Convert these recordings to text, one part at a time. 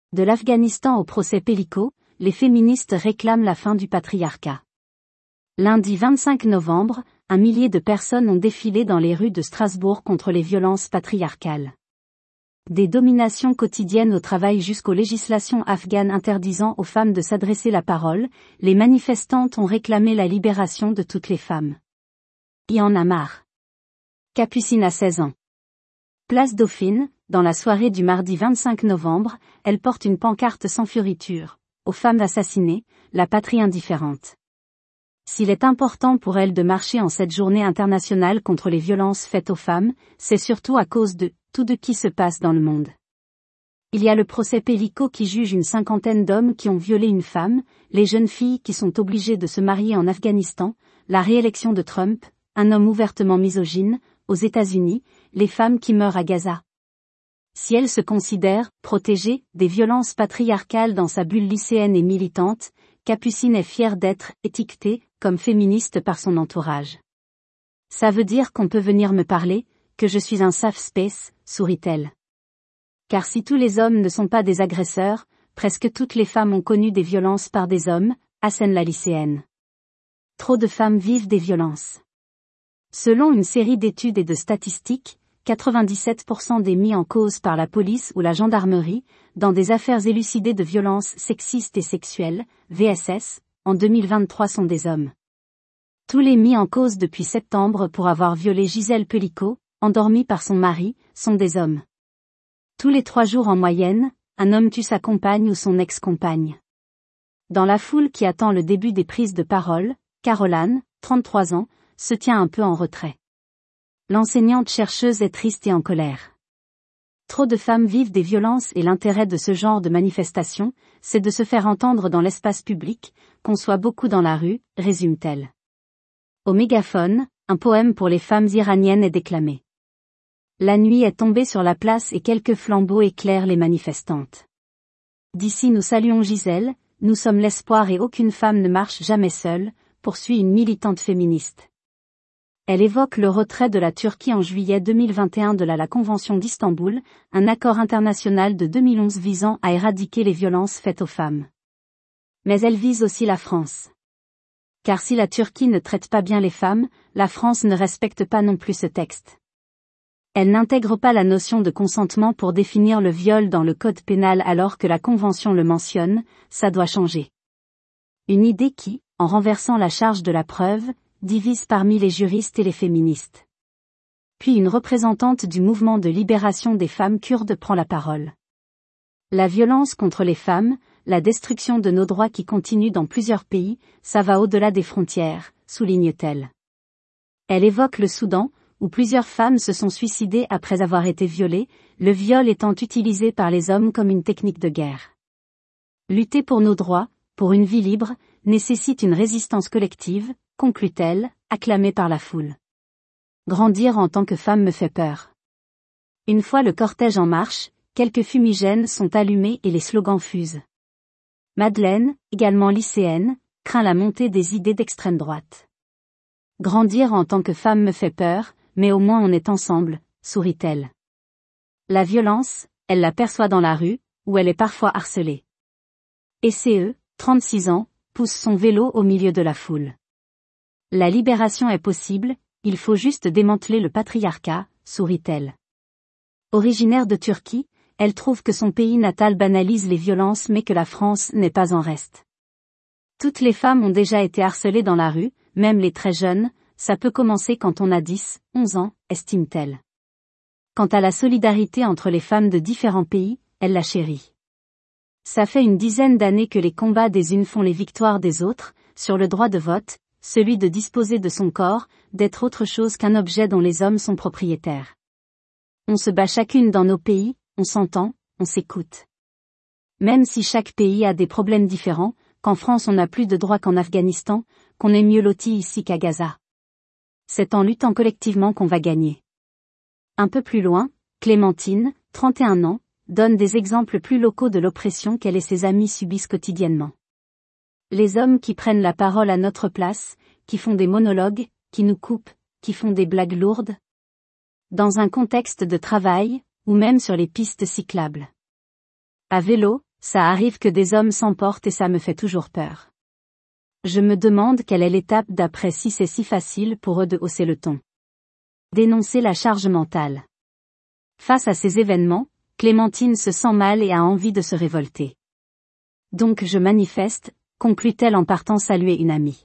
De l'Afghanistan au procès Pellico, les féministes réclament la fin du patriarcat. Lundi 25 novembre, 1 millier de personnes ont défilé dans les rues de Strasbourg contre les violences patriarcales. Des dominations quotidiennes au travail jusqu'aux législations afghanes interdisant aux femmes de s'adresser la parole, les manifestantes ont réclamé la libération de toutes les femmes. Y en a marre. Capucine a 16 ans. Place Dauphine, dans la soirée du mardi 25 novembre, elle porte une pancarte sans fioriture. Aux femmes assassinées, la patrie indifférente. S'il est important pour elle de marcher en cette journée internationale contre les violences faites aux femmes, c'est surtout à cause de tout de qui se passe dans le monde. Il y a le procès Pellico qui juge une 50aine d'hommes qui ont violé une femme, les jeunes filles qui sont obligées de se marier en Afghanistan, la réélection de Trump, un homme ouvertement misogyne, aux États-Unis, les femmes qui meurent à Gaza. Si elle se considère protégée des violences patriarcales dans sa bulle lycéenne et militante, Capucine est fière d'être étiquetée comme féministe par son entourage. Ça veut dire qu'on peut venir me parler, que je suis un safe space, sourit-elle. Car si tous les hommes ne sont pas des agresseurs, presque toutes les femmes ont connu des violences par des hommes, assène la lycéenne. Trop de femmes vivent des violences. Selon une série d'études et de statistiques, 97% des mis en cause par la police ou la gendarmerie, dans des affaires élucidées de violences sexistes et sexuelles, VSS, en 2023 sont des hommes. Tous les mis en cause depuis septembre pour avoir violé Gisèle Pellico, endormie par son mari, sont des hommes. Tous les 3 jours en moyenne, un homme tue sa compagne ou son ex-compagne. Dans la foule qui attend le début des prises de parole, Caroline, 33 ans, se tient un peu en retrait. L'enseignante chercheuse est triste et en colère. Trop de femmes vivent des violences et l'intérêt de ce genre de manifestation, c'est de se faire entendre dans l'espace public, qu'on soit beaucoup dans la rue, résume-t-elle. Au mégaphone, un poème pour les femmes iraniennes est déclamé. La nuit est tombée sur la place et quelques flambeaux éclairent les manifestantes. D'ici nous saluons Gisèle, nous sommes l'espoir et aucune femme ne marche jamais seule, poursuit une militante féministe. Elle évoque le retrait de la Turquie en juillet 2021 de la Convention d'Istanbul, un accord international de 2011 visant à éradiquer les violences faites aux femmes. Mais elle vise aussi la France. Car si la Turquie ne traite pas bien les femmes, la France ne respecte pas non plus ce texte. Elle n'intègre pas la notion de consentement pour définir le viol dans le code pénal alors que la Convention le mentionne, ça doit changer. Une idée qui, en renversant la charge de la preuve, divise parmi les juristes et les féministes. Puis une représentante du mouvement de libération des femmes kurdes prend la parole. La violence contre les femmes, la destruction de nos droits qui continue dans plusieurs pays, ça va au-delà des frontières, souligne-t-elle. Elle évoque le Soudan, où plusieurs femmes se sont suicidées après avoir été violées, le viol étant utilisé par les hommes comme une technique de guerre. Lutter pour nos droits, pour une vie libre, nécessite une résistance collective, conclut-elle, acclamée par la foule. Grandir en tant que femme me fait peur. Une fois le cortège en marche, quelques fumigènes sont allumés et les slogans fusent. Madeleine, également lycéenne, craint la montée des idées d'extrême droite. Grandir en tant que femme me fait peur, mais au moins on est ensemble, sourit-elle. La violence, elle la perçoit dans la rue, où elle est parfois harcelée. ECE, 36 ans, pousse son vélo au milieu de la foule. La libération est possible, il faut juste démanteler le patriarcat, sourit-elle. Originaire de Turquie, elle trouve que son pays natal banalise les violences mais que la France n'est pas en reste. Toutes les femmes ont déjà été harcelées dans la rue, même les très jeunes, ça peut commencer quand on a 10, 11 ans, estime-t-elle. Quant à la solidarité entre les femmes de différents pays, elle la chérit. Ça fait une dizaine d'années que les combats des unes font les victoires des autres, sur le droit de vote, celui de disposer de son corps, d'être autre chose qu'un objet dont les hommes sont propriétaires. On se bat chacune dans nos pays, on s'entend, on s'écoute. Même si chaque pays a des problèmes différents, qu'en France on n'a plus de droits qu'en Afghanistan, qu'on est mieux loti ici qu'à Gaza. C'est en luttant collectivement qu'on va gagner. Un peu plus loin, Clémentine, 31 ans, donne des exemples plus locaux de l'oppression qu'elle et ses amis subissent quotidiennement. Les hommes qui prennent la parole à notre place, qui font des monologues, qui nous coupent, qui font des blagues lourdes. Dans un contexte de travail, ou même sur les pistes cyclables. À vélo, Ça arrive que des hommes s'emportent et ça me fait toujours peur. Je me demande quelle est l'étape d'après si c'est si facile pour eux de hausser le ton. Dénoncer la charge mentale. Face à ces événements, Clémentine se sent mal et a envie de se révolter. Donc je manifeste, conclut-elle en partant saluer une amie.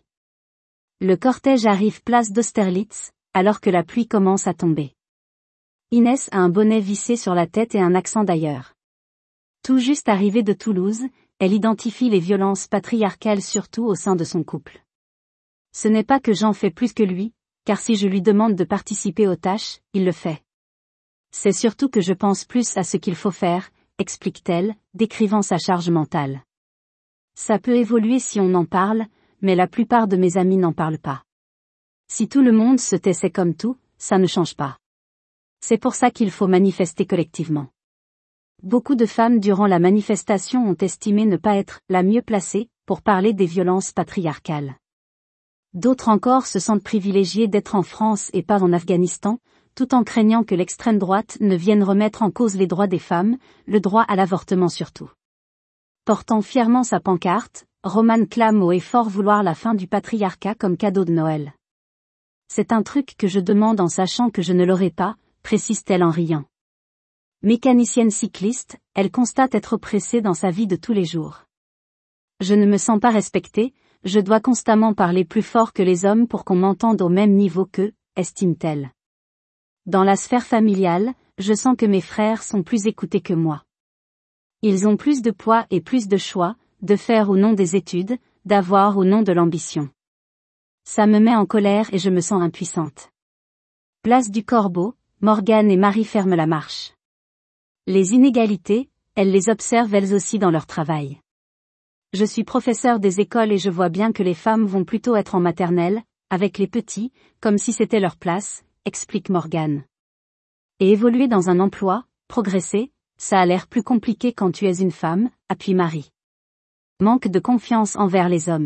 Le cortège arrive place d'Austerlitz, alors que la pluie commence à tomber. Inès a un bonnet vissé sur la tête et un accent d'ailleurs. Tout juste arrivée de Toulouse, elle identifie les violences patriarcales surtout au sein de son couple. Ce n'est pas que j'en fais plus que lui, car si je lui demande de participer aux tâches, il le fait. C'est surtout que je pense plus à ce qu'il faut faire, explique-t-elle, décrivant sa charge mentale. Ça peut évoluer si on en parle, mais la plupart de mes amis n'en parlent pas. Si tout le monde se taisait comme tout, ça ne change pas. C'est pour ça qu'il faut manifester collectivement. Beaucoup de femmes durant la manifestation ont estimé ne pas être la mieux placée pour parler des violences patriarcales. D'autres encore se sentent privilégiées d'être en France et pas en Afghanistan, tout en craignant que l'extrême droite ne vienne remettre en cause les droits des femmes, le droit à l'avortement surtout. Portant fièrement sa pancarte, Romane clame haut et fort vouloir la fin du patriarcat comme cadeau de Noël. C'est un truc que je demande en sachant que je ne l'aurai pas, précise-t-elle en riant. Mécanicienne cycliste, elle constate être oppressée dans sa vie de tous les jours. Je ne me sens pas respectée, je dois constamment parler plus fort que les hommes pour qu'on m'entende au même niveau qu'eux, estime-t-elle. Dans la sphère familiale, je sens que mes frères sont plus écoutés que moi. Ils ont plus de poids et plus de choix, de faire ou non des études, d'avoir ou non de l'ambition. Ça me met en colère et je me sens impuissante. Place du Corbeau, Morgane et Marie ferment la marche. Les inégalités, elles les observent elles aussi dans leur travail. Je suis professeur des écoles et je vois bien que les femmes vont plutôt être en maternelle, avec les petits, comme si c'était leur place, explique Morgane. Et évoluer dans un emploi, progresser, ça a l'air plus compliqué quand tu es une femme, appuie Marie. Manque de confiance envers les hommes.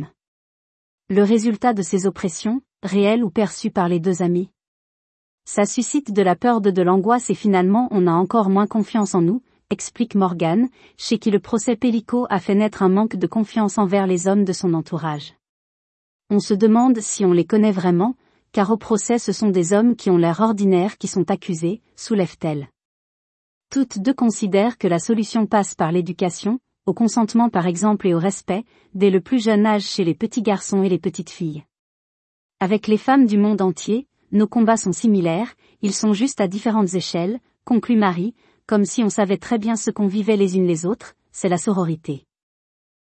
Le résultat de ces oppressions, réelles ou perçues par les deux amis. Ça suscite de la peur de l'angoisse et finalement on a encore moins confiance en nous, explique Morgane, chez qui le procès Pellicot a fait naître un manque de confiance envers les hommes de son entourage. On se demande si on les connaît vraiment, car au procès ce sont des hommes qui ont l'air ordinaires qui sont accusés, soulève-t-elle. Toutes deux considèrent que la solution passe par l'éducation, au consentement par exemple et au respect, dès le plus jeune âge chez les petits garçons et les petites filles. Avec les femmes du monde entier, nos combats sont similaires, ils sont juste à différentes échelles, conclut Marie, comme si on savait très bien ce qu'on vivait les unes les autres, c'est la sororité.